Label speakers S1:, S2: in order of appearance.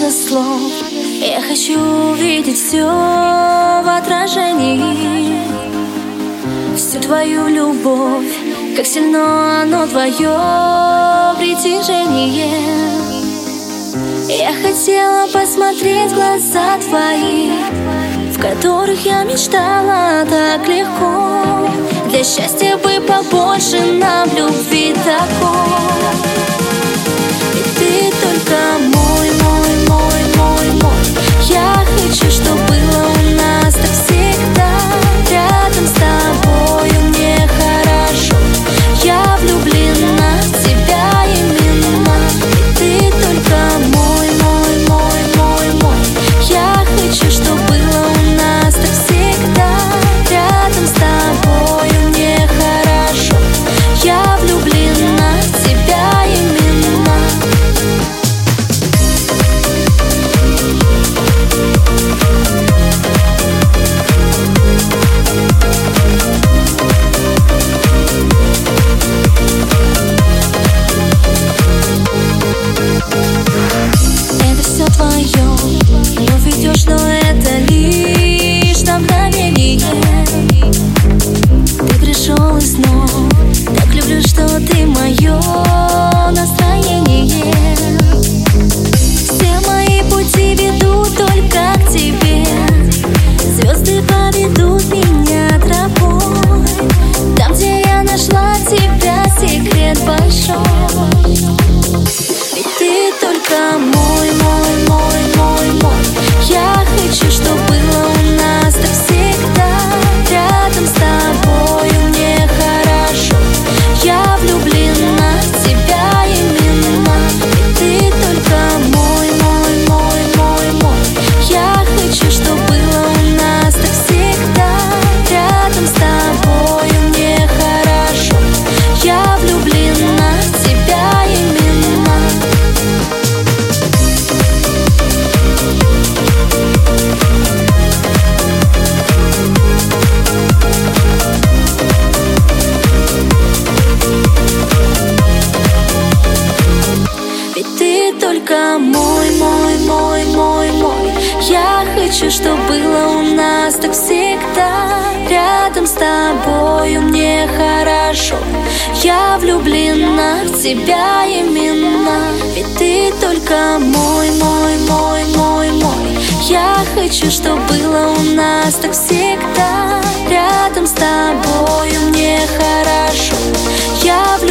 S1: много слов. Я хочу увидеть все в отражении, всю твою любовь, как сильно оно твое притяжение. Я хотела посмотреть в глаза твои, в которых я мечтала так легко. Для счастья бы побольше нам любви такой. И ты только мой, мой, мой, мой, мой. Я хочу, чтоб было у нас так всегда. Рядом с тобою мне хорошо. Я влюблена в тебя именно. И ты только мой, мой, мой, мой, мой. Я хочу, чтоб было у нас так всегда. Рядом с тобою мне хорошо. Я влюблена в тебя именно. Это все твое, но ведешь, но это лишь на мгновение. Ты пришел из снов, так люблю, что ты мое настроение. Все мои пути ведут только к тебе. Звезды поведут меня тропой. Там, где я нашла тебя, секрет большой. Ведь ты только мой, мой, мой, мой, мой. Я хочу, чтоб было у нас так всегда. Рядом с тобою мне хорошо. Я влюблена в тебя именно. Ведь ты только мой, мой, мой, мой, мой. Я хочу, чтоб было у нас так всегда. Рядом с тобою мне хорошо. Я влюблена в тебя именно. Ведь ты только мой, мой, мой, мой, мой. Я хочу, чтоб было у нас так всегда. Рядом с тобою мне хорошо. Я влюблена в тебя именно. Ведь ты только мой, мой, мой, мой, мой. Я хочу, чтоб было у нас так всегда. Рядом с тобою мне хорошо. Я